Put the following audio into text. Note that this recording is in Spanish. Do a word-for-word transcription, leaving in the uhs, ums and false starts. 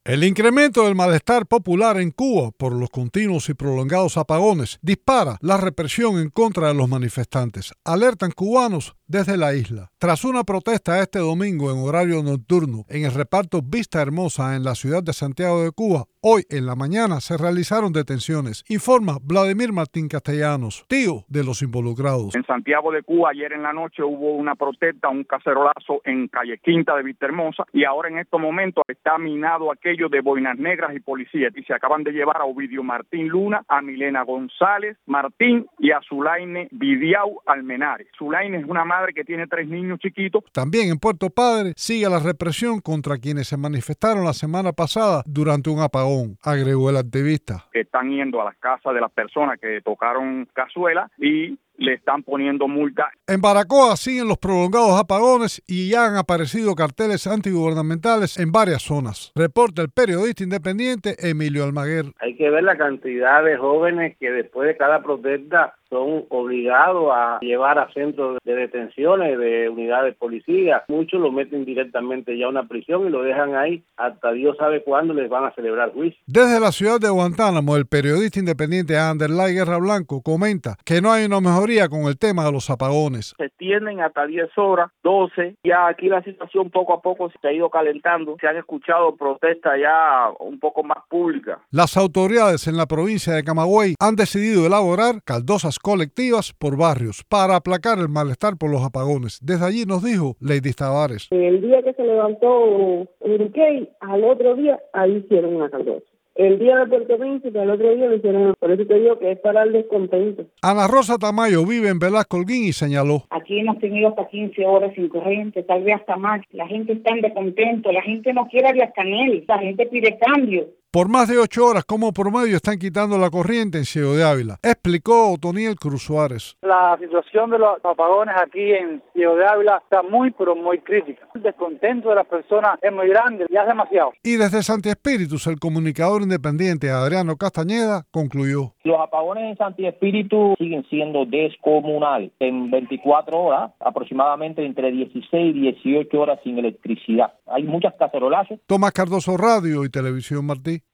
El incremento del malestar popular en Cuba por los continuos y prolongados apagones dispara la represión en contra de los manifestantes, alertan cubanos desde la isla. Tras una protesta este domingo en horario nocturno en el reparto Vista Hermosa en la ciudad de Santiago de Cuba, hoy en la mañana se realizaron detenciones, informa Vladimir Martín Castellanos, tío de los involucrados. En Santiago de Cuba ayer en la noche hubo una protesta, un cacerolazo en calle Quinta de Vista Hermosa y ahora en estos momentos está minado aquello de boinas negras y policías y se acaban de llevar a Ovidio Martín Luna, a Milena González Martín y a Zulaine Vidiau Almenares. Zulaine es una madre que tiene tres niños chiquitos. También en Puerto Padre sigue la represión contra quienes se manifestaron la semana pasada durante un apagón, agregó el activista. Están yendo a las casas de las personas que tocaron cazuela y le están poniendo multa. En Baracoa siguen los prolongados apagones y ya han aparecido carteles antigubernamentales en varias zonas. Reporta el periodista independiente Emilio Almaguer. Hay que ver la cantidad de jóvenes que después de cada protesta son obligados a llevar a centros de detenciones de unidades de policía. Muchos lo meten directamente ya a una prisión y lo dejan ahí hasta Dios sabe cuándo les van a celebrar juicio. Desde la ciudad de Guantánamo, el periodista independiente Anderlay Guerra Blanco comenta que no hay una mejoría con el tema de los apagones. Se extienden hasta diez horas, doce. Ya aquí la situación poco a poco se ha ido calentando. Se han escuchado protestas ya un poco más públicas. Las autoridades en la provincia de Camagüey han decidido elaborar caldosas colectivas por barrios para aplacar el malestar por los apagones. Desde allí nos dijo Lady Tavares. El día que se levantó Uriquey, al otro día ahí hicieron una caldosa. El día de Puerto Príncipe, al otro día lo hicieron. Por eso te digo que es para el descontento. Ana Rosa Tamayo vive en Velasco Holguín y señaló. Aquí hemos tenido hasta quince horas sin corriente, tal vez hasta más. La gente está en descontento, la gente no quiere a Díaz-Canel, la gente pide cambio. Por más de ocho horas, como promedio, están quitando la corriente en Ciego de Ávila, explicó Otoniel Cruz Suárez. La situación de los apagones aquí en Ciego de Ávila está muy, pero muy crítica. El descontento de las personas es muy grande, ya es demasiado. Y desde Santi Espíritus, el comunicador independiente Adriano Castañeda concluyó. Los apagones en Santi Espíritu siguen siendo descomunales. En veinticuatro horas, aproximadamente entre dieciséis y dieciocho horas sin electricidad. Hay muchas cacerolazos. Tomás Cardoso, Radio y Televisión Martí.